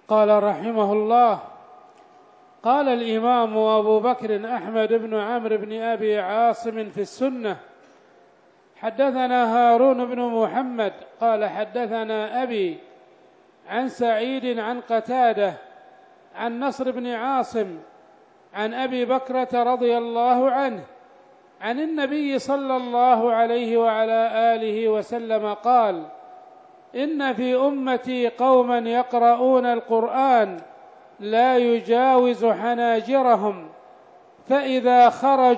قال رحمه الله: قال الإمام أبو بكر أحمد بن عمرو بن أبي عاصم في السنة: حدثنا هارون بن محمد قال حدثنا أبي عن سعيد عن قتادة عن نصر بن عاصم عن أبي بكرة رضي الله عنه عن النبي صلى الله عليه وعلى آله وسلم قال: إن في أمتي قوما يقرؤون القرآن لا يجاوز حناجرهم فإذا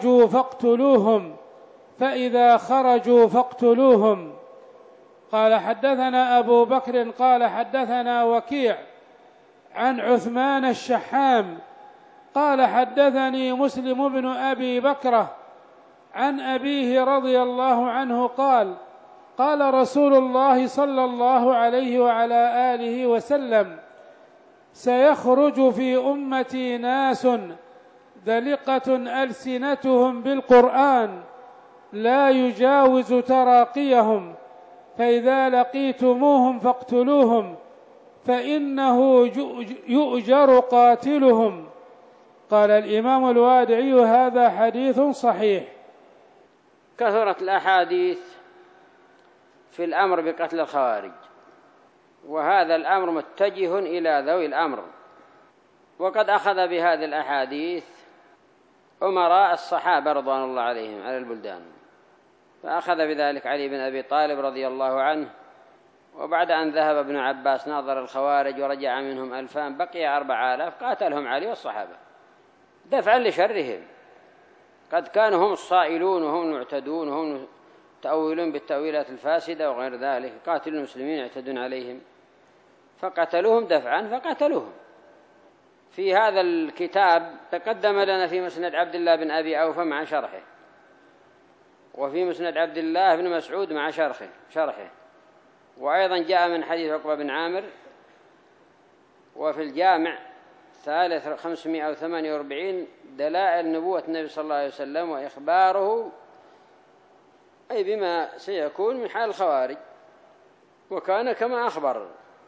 خرجوا فاقتلوهم. قال حدثنا أبو بكر قال حدثنا وكيع عن عثمان الشحام قال حدثني مسلم بن أبي بكرة عن أبيه رضي الله عنه قال: قال رسول الله صلى الله عليه وعلى آله وسلم: سيخرج في أمتي ناس دلقة ألسنتهم بالقرآن لا يجاوز تراقيهم فإذا لقيتموهم فاقتلوهم فإنه يؤجر قاتلهم. قال الإمام الوادعي: هذا حديث صحيح. كثرت الأحاديث في الأمر بقتل الخوارج، وهذا الأمر متجه إلى ذوي الأمر، وقد أخذ بهذه الأحاديث أمراء الصحابة رضوان الله عليهم على البلدان، فأخذ بذلك علي بن أبي طالب رضي الله عنه، وبعد أن ذهب ابن عباس ناظر الخوارج ورجع منهم 2000 بقي 4000 قاتلهم علي والصحابة دفعا لشرهم، قد كانوا هم الصائلون وهم المعتدون وهم تأولون بالتأويلات الفاسدة وغير ذلك، قاتلوا المسلمين يعتدون عليهم فقتلوهم دفعا فقتلوهم. في هذا الكتاب تقدم لنا في مسند عبد الله بن أبي أوفى مع شرحه، وفي مسند عبد الله بن مسعود مع شرحه، وأيضا جاء من حديث عقبة بن عامر، وفي الجامع ثالث 548 دلائل نبوة النبي صلى الله عليه وسلم وإخباره أي بما سيكون من حال الخوارج، وكان كما أخبر.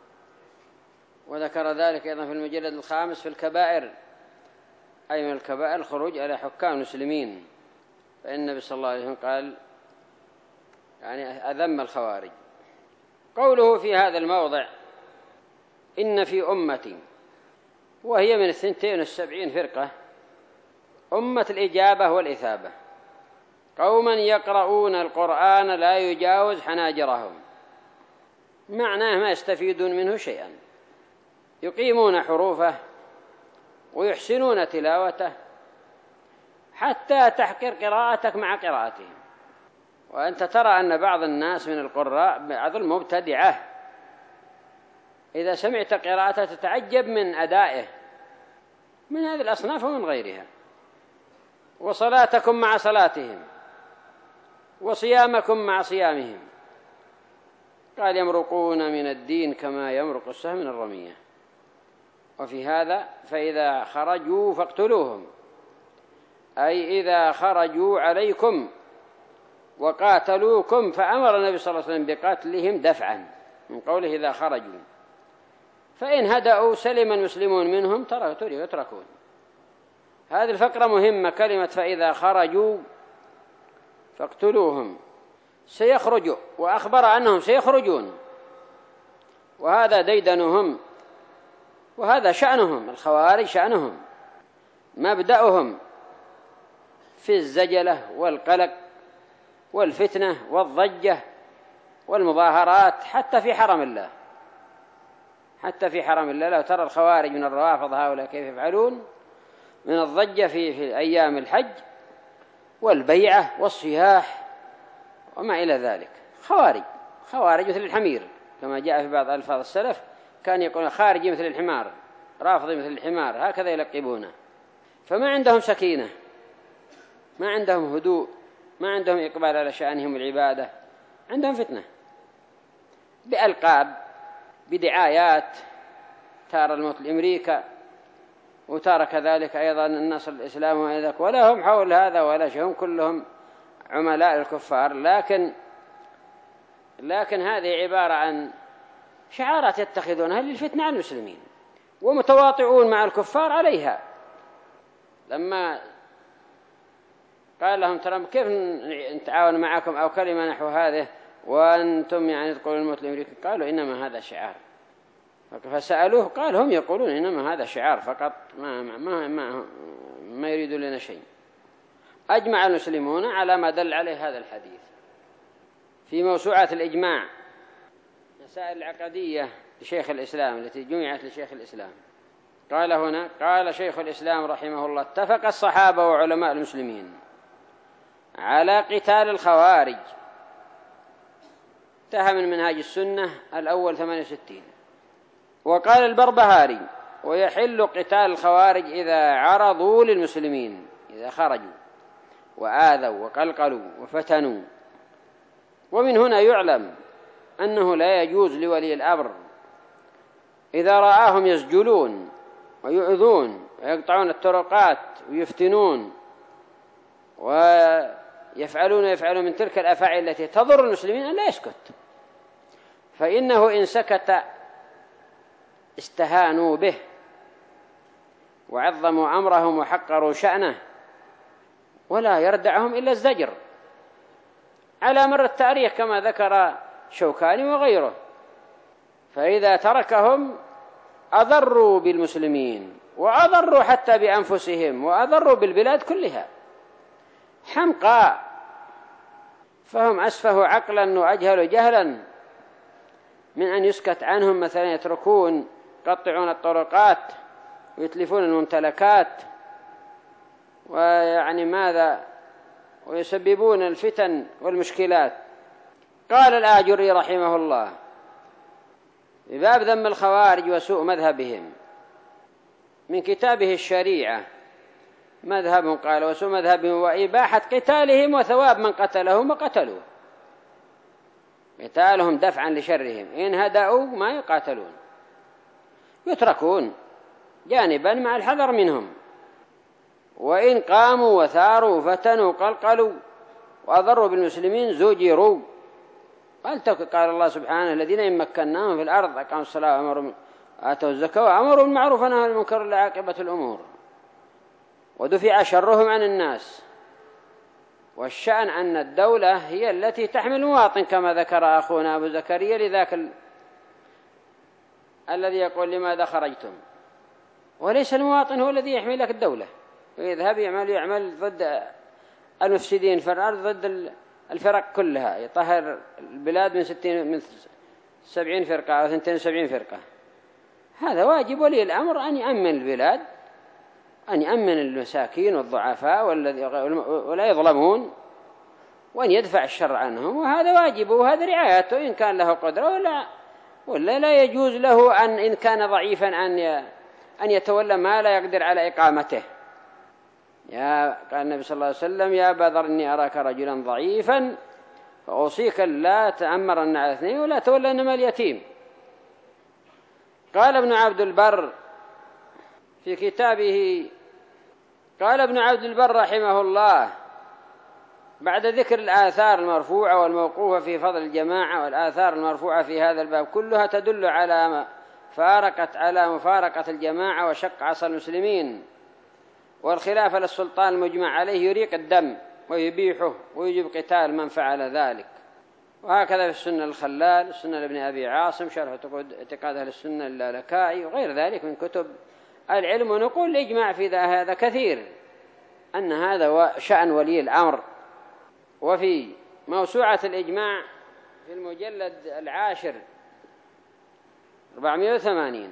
وذكر ذلك أيضا في المجلد الخامس في الكبائر، أي من الكبائر الخروج على حكام المسلمين، فإن النبي صلى الله عليه وسلم قال يعني أذم الخوارج. قوله في هذا الموضع: إن في أمتي، وهي من 72 فرقة، أمة الإجابة والإثابة، قوما يقرؤون القرآن لا يجاوز حناجرهم، معناه ما يستفيدون منه شيئا، يقيمون حروفه ويحسنون تلاوته حتى تحقر قراءتك مع قراءتهم. وأنت ترى أن بعض الناس من القراء بعض المبتدعة إذا سمعت قراءته تتعجب من أدائه من هذه الأصناف ومن غيرها، وصلاتكم مع صلاتهم وصيامكم مع صيامهم. قال: يمرقون من الدين كما يمرق السهم من الرمية. وفي هذا: فإذا خرجوا فاقتلوهم، أي إذا خرجوا عليكم وقاتلوكم، فأمر النبي صلى الله عليه وسلم بقتلهم دفعا من قوله إذا خرجوا، فإن هدأوا سلم المسلمون منهم يتركون. هذه الفقرة مهمة، كلمة فإذا خرجوا فاقتلوهم، سيخرجوا، وأخبر أنهم سيخرجون، وهذا ديدنهم وهذا شأنهم. الخوارج شأنهم مبدأهم في الزجلة والقلق والفتنة والضجة والمظاهرات حتى في حرم الله، لو ترى الخوارج من الروافض هؤلاء كيف يفعلون من الضجة في أيام الحج والبيعة والصياح وما إلى ذلك. خوارج مثل الحمير، كما جاء في بعض ألفاظ السلف، كان يقول خارجي مثل الحمار، رافضي مثل الحمار، هكذا يلقبونه. فما عندهم سكينة، ما عندهم هدوء، ما عندهم إقبال على شأنهم العبادة، عندهم فتنة بألقاب بدعايات، تارى الموت لأمريكا، وتارى كذلك أيضا النصر الإسلام وإذاك، ولا هم حول هذا ولا شيء، هم كلهم عملاء الكفار. لكن هذه عبارة عن شعارات يتخذونها للفتنة على المسلمين، ومتواطئون مع الكفار عليها. لما قال لهم ترى كيف نتعاون معكم أو كلمة نحو هذه وأنتم يعني تقولون الموت لأمريكا؟ قالوا إنما هذا شعار. فسألوه قال هم يقولون إنما هذا شعار فقط، ما يريدون لنا شيء. أجمع المسلمون على ما دل عليه هذا الحديث. في موسوعة الإجماع مسائل العقدية لشيخ الإسلام التي جمعت لشيخ الإسلام، قال هنا: قال شيخ الإسلام رحمه الله: اتفق الصحابة وعلماء المسلمين على قتال الخوارج. انتهى من منهاج السنة الأول 68. وقال البربهاري: ويحل قتال الخوارج إذا عرضوا للمسلمين، إذا خرجوا وآذوا وقلقلوا وفتنوا. ومن هنا يعلم أنه لا يجوز لولي الأمر إذا رآهم يسجلون ويؤذون ويقطعون الطرقات ويفتنون ويفعلون من تلك الأفاعيل التي تضر المسلمين أن لا يسكت، فإنه إن سكت استهانوا به وعظموا أمرهم وحقروا شأنه، ولا يردعهم إلا الزجر على مر التاريخ كما ذكر شوكاني وغيره. فإذا تركهم أضروا بالمسلمين وأضروا حتى بأنفسهم وأضروا بالبلاد كلها. حمقى، فهم أسفه عقلا وأجهل جهلا من أن يسكت عنهم، مثلا يتركون يقطعون الطرقات ويتلفون الممتلكات ويعني ماذا ويسببون الفتن والمشكلات. قال الآجري رحمه الله في باب ذم الخوارج وسوء مذهبهم من كتابه الشريعة: مذهبهم، قال: وسوء مذهبهم وإباحة قتالهم وثواب من قتلهم وقتلوه. قتالهم دفعا لشرهم، إن هدأوا ما يقاتلون، يتركون جانبا مع الحذر منهم، وإن قاموا وثاروا فتنوا قلقلوا وأضروا بالمسلمين زجروا. قال الله سبحانه: الذين إن مكناهم في الأرض أقاموا الصلاة وأمروا آتوا الزكاة وأمروا بالمعروف ونهوا عن المنكر لعاقبة الأمور، ودفع شرهم عن الناس. والشأن أن الدولة هي التي تحمل المواطن كما ذكر أخونا أبو زكريا لذاك الذي يقول: لماذا خرجتم؟ وليس المواطن هو الذي يحمل لك الدولة، ويذهب يعمل ضد المفسدين في الأرض، ضد الفرق كلها، يطهر البلاد من 70 فرقة أو 72 فرقة. هذا واجب ولي الأمر أن يأمن البلاد، أن يأمن المساكين والضعفاء ولا يظلمون، وأن يدفع الشر عنهم، وهذا واجبه وهذا رعايته إن كان له قدرة، ولا لا يجوز له إن كان ضعيفا أن يتولى ما لا يقدر على إقامته. قال النبي صلى الله عليه وسلم: يا أبا ذر إني أراك رجلا ضعيفا فأوصيك لا تأمرن على اثنين ولا تولين مال اليتيم. قال ابن عبد البر في كتابه، قال ابن عبد البر رحمه الله بعد ذكر الآثار المرفوعة والموقوفة في فضل الجماعة، والآثار المرفوعة في هذا الباب كلها تدل على مفارقة الجماعة وشق عصا المسلمين والخلافة للسلطان المجمع عليه، يريق الدم ويبيحه ويجب قتال من فعل ذلك. وهكذا في السنة الخلال، السنة لابن أبي عاصم، شرح اعتقاد أهل السنة اللالكائي، وغير ذلك من كتب العلم. ونقول الإجماع في هذا كثير، أن هذا شأن ولي الأمر. وفي موسوعة الإجماع في المجلد 10 480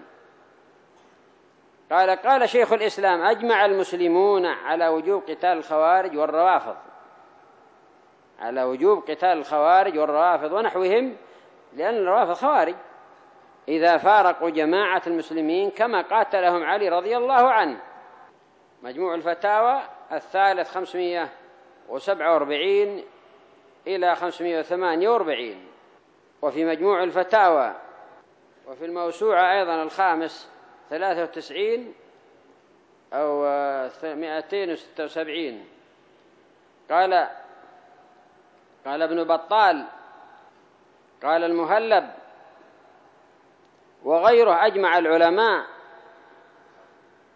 قال شيخ الإسلام: أجمع المسلمون على وجوب قتال الخوارج والروافض، على وجوب قتال الخوارج والروافض ونحوهم، لأن الروافض خوارج إذا فارقوا جماعة المسلمين كما قاتلهم علي رضي الله عنه. مجموع الفتاوى 547 إلى 548. وفي مجموع الفتاوى وفي الموسوعة أيضا 93 أو 276 قال ابن بطال، قال المهلب وغيره: أجمع العلماء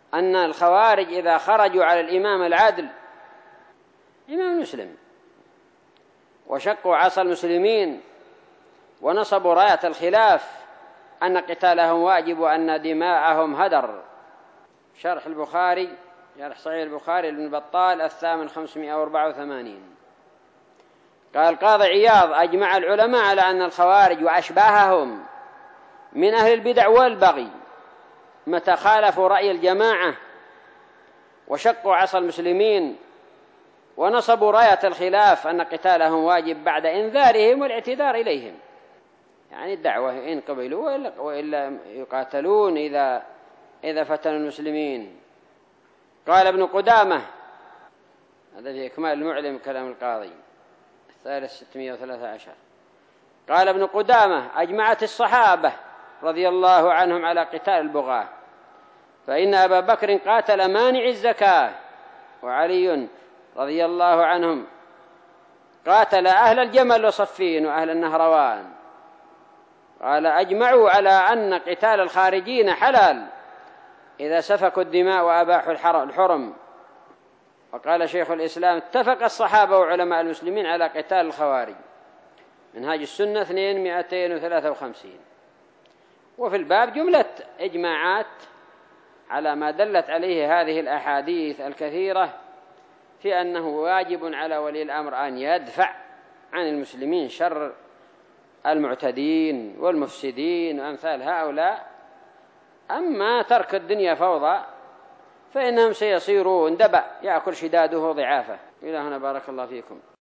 أن الخوارج إذا خرجوا على الإمام العادل إمام المسلم وشقوا عصا المسلمين ونصبوا راية الخلاف أن قتالهم واجب وأن دماءهم هدر. شرح البخاري، شرح صحيح البخاري لابن بطال الثامن 584. قال القاضي عياض: أجمع العلماء على أن الخوارج وأشباههم من أهل البدع والبغي متى خالفوا رأي الجماعة وشقوا عصا المسلمين ونصبوا راية الخلاف أن قتالهم واجب بعد إنذارهم والاعتذار إليهم، يعني الدعوة إن قبلوا وإلا يقاتلون إذا فتنوا المسلمين. قال ابن قدامة، هذا في إكمال المعلم كلام القاضي الثالث 613، قال ابن قدامة: أجمعت الصحابة رضي الله عنهم على قتال البغاة، فإن أبا بكر قاتل مانع الزكاة، وعلي رضي الله عنهم قاتل أهل الجمل وصفين وأهل النهروان. قال: أجمعوا على أن قتال الخارجين حلال إذا سفكوا الدماء وأباحوا الحرم. وقال شيخ الإسلام: اتفق الصحابة وعلماء المسلمين على قتال الخوارج. منهاج السنة 253. وفي الباب جملة إجماعات على ما دلت عليه هذه الأحاديث الكثيرة في أنه واجب على ولي الأمر أن يدفع عن المسلمين شر المعتدين والمفسدين وأمثال هؤلاء. أما ترك الدنيا فوضى فإنهم سيصيرون دبأ يأكل شداده ضعافه. إلى هنا بارك الله فيكم.